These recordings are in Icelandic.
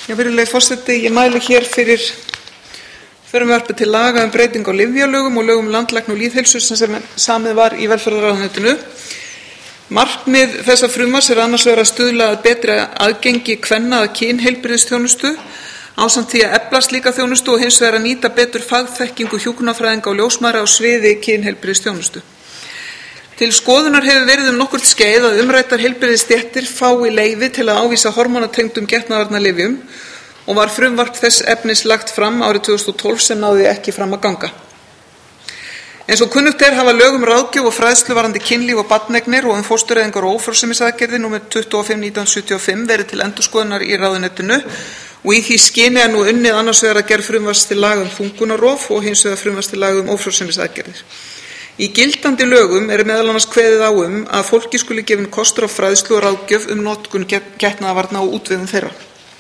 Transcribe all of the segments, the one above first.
Virðulegi forseti, ég mæli hér fyrir frumvarpi til laga breytingu á lyfjalögum og lögum um landlækni og lýðheilsu sem samið var í velferðarráðuneytinu. Markmið þessa frumvarps annars vegar að stuðla að betra aðgengi kvenna að kynheilbrigðisþjónustu ásamt því að efla slíka þjónustu og hins vegar að nýta betur fagþekkingu hjúkrunarfræðinga og ljósmæðra á sviði kynheilbrigðisþjónustu. Til skoðunar hefur verið nokkurt skeið að umræddar heilbrigðisstéttir fái leyfi til að ávísa hormónatengdum getnaðarvarnarlyfjum og var frumvarp þess efnis lagt fram árið 2012 sem náði ekki fram að ganga. Eins og kunnugt hafa lög um ráðgjöf og fræðslu varðandi kynlíf og barneignir og fóstureyðingar og ófrjósemisaðgerðir númer 25/1975 verið til endurskoðunar í ráðuneytinu og í því skyni nú unnið annars vegar að gerð frumvarps til laga um þungunarrof og hins vegar frumvarps til laga um ófrjósemisaðgerðir. Í gildandi lögum meðal annars kveðið á að fólki skuli gefinn kostur á fræðslu og ráðgjöf um notkun getnaðarvarna og útvegun þeirra.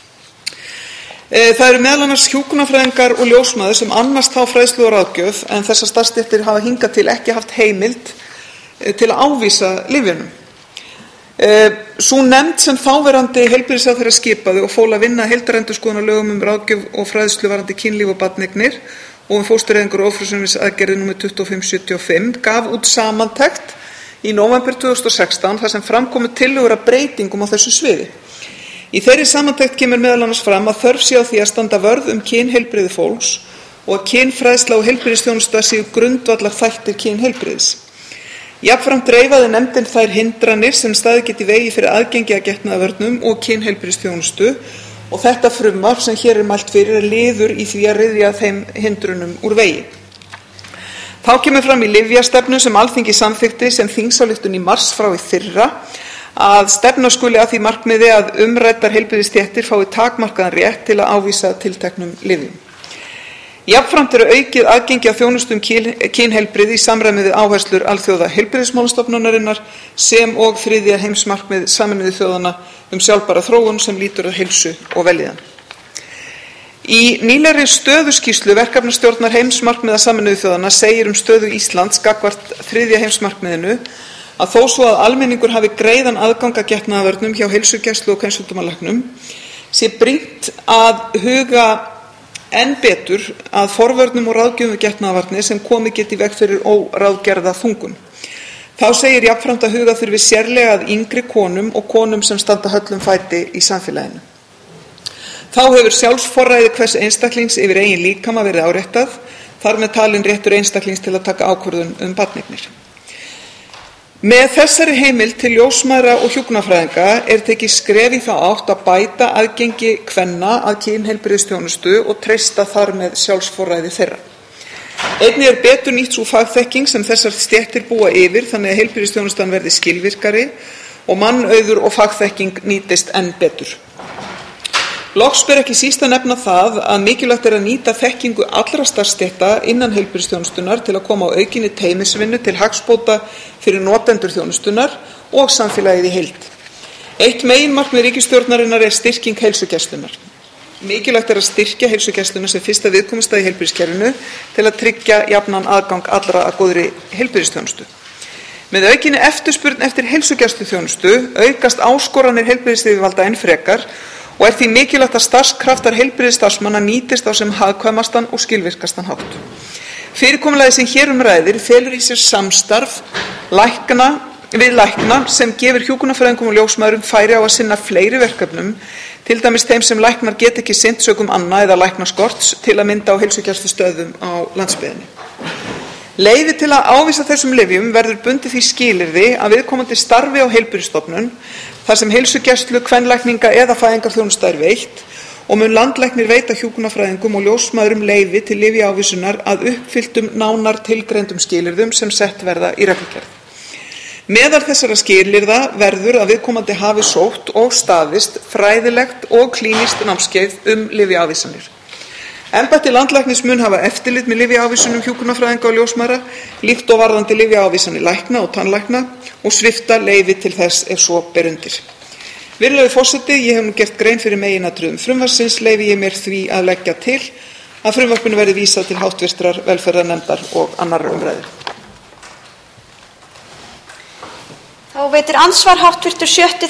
Það eru meðal annars hjúkrunarfræðingar og ljósmæður sem annast þá fræðslu og ráðgjöf en þessar starfsstéttir hafa hingað til ekki haft heimild til að ávísa lyfjunum. Sú nefnd sem þáverandi heilbrigðisráðherra skipaði og fól að vinna heildarendurskoðun á lögum um ráðgjöf og fræðslu varðandi kynlíf og barneignir og fóstureyðingar og ófrjósemisaðgerðir númer 25/75 gaf út samantekt í nóvember 2016 þar sem fram komu tillögur að breytingum á þessu sviði. Í þeirri samantekt kemur meðal annars fram að þörf sé á því að standa vörð kynheilbrigði fólks og að kynfræðsla og heilbrigðisþjónusta séu grundvallar þættir kynheilbrigðis. Jafnframt reifaði nefndin þær hindranir sem staðið geti í vegi fyrir aðgengi að getnaðarvörnum og kynheilbrigðisþjónustu og þetta frumvarp sem hér mælt fyrir liður í því að ryðja þeim hindrunum úr vegi. Þá kemur fram í lyfjastefnu sem Alþingi samþykkti sem þingsályktun í mars frá í fyrra að stefna skuli að því markmiði að umræddar heilbrigðisstéttir fái takmarkaðan rétt til að ávísa tilteknum lyfjum. Jafnframt aukið aðgengi að þjónustu kynheilbrigði í samræmi við áherslur Alþjóðaheilbrigðismálastofnunarinnar sem og 3. heimsmarkmið Sameinuðu þjóðanna sjálfbæra þróun sem lýtur að heilsu og vellíðan. Í nýlegri stöðuskýrslu verkefnastjórnar heimsmarkmiða Sameinuðu þjóðanna segir stöðu Íslands gagnvart 3. heimsmarkmiðinu að þó svo að almenningur hafi greiðan aðgang að getnaðarvörnum hjá heilsugæslu og kynnsjúkdómalæknum sé brýnt að huga enn betur að forvörnum og ráðgjöfum við getnaðarvarnir sem komið geti í veg fyrir óráðgerða þungun. Þá segir jafnframt að huga þurfi sérlega að yngri konum og konum sem standa höllum fæti í samfélaginu. Þá hefur sjálfsforræði hvers einstaklings yfir eigin líkama verið áréttað, þar með talin réttur einstaklings til að taka ákvörðun barneignir. Með þessari heimild til ljósmæðra og hjúkrunarfræðinga tekið skref í þá átt að bæta aðgengi kvenna að kynheilbrigðisþjónustu og treysta þar með sjálfsforræði þeirra. Einnig betur nýtt sú fagþekking sem þessar stéttir búa yfir þannig að heilbrigðisþjónustan verði skilvirkari og mannauður og fagþekking nýtist enn betur. Loks ber ekki síst að nefna það að mikilvægt að nýta þekkingu allra starfsstétta innan heilbrigðisþjónustunnar til að koma á aukinni teymisvinnu til hagsbóta fyrir notendur þjónustunnar og samfélagið í heild. Eitt meginmarkmið ríkisstjórnarinnar styrking heilsugæslunnar. Mikilvægt að styrkja heilsugæsluna sem fyrsta viðkomustað í heilbrigðiskerfinu til að tryggja jafnan aðgang allra að góðri heilbrigðisþjónustu. Með aukinni eftirspurn eftir heilsugæsluþjónustu aukast áskoranir heilbrigðisyfirvalda enn frekar og því mikilvægt að starfskraftar heilbrigðisstarfsmanna nýtist á sem hagkvæmastan og skilvirkastan hátt. Fyrirkomulagið sem hér ræðir felur í sér samstarf við lækna sem gefur hjúkrunarfræðingum og ljósmæðrum færi á að sinna fleiri verkefnum, til dæmis þeim sem læknar geta ekki sinnt sökum anna eða læknaskorts, til að mynda á heilsugæslustöðvum á landsbyggðinni. Leyfi til að ávísa þessum lyfjum verður bundið því skilyrði að viðkomandi starfi á heilbrigðisstofnun þar sem heilsugæslu, kvenlækninga eða fæðingarþjónusta veitt og mun landlæknir veita hjúkrunarfræðingum og ljósmæðrum leyfi til lyfjaávísunar að uppfylltum nánar tilgreindum skilyrðum sem sett verða í reglugerð. Meðal þessara skilyrða verður að viðkomandi hafi sótt og staðist fræðilegt og klínískt námskeið lyfjaávísanir. Embætti landlæknis mun hafa eftirlit með lyfjaávísunum hjúkrunarfræðinga og ljósmæðra líkt og varðandi lyfjaávísanir lækna og tannlækna og svipta leyfi til þess ef svo ber undir. Virðulegi forseti, ég hef nú gert grein fyrir meginatriðum frumvarpsins, leyfi ég mér því að leggja til að frumvarpinu verði vísað til háttvirtrar velferðarnefndar og annarrar umræðu. Þá veitir andsvar háttvirtur 6.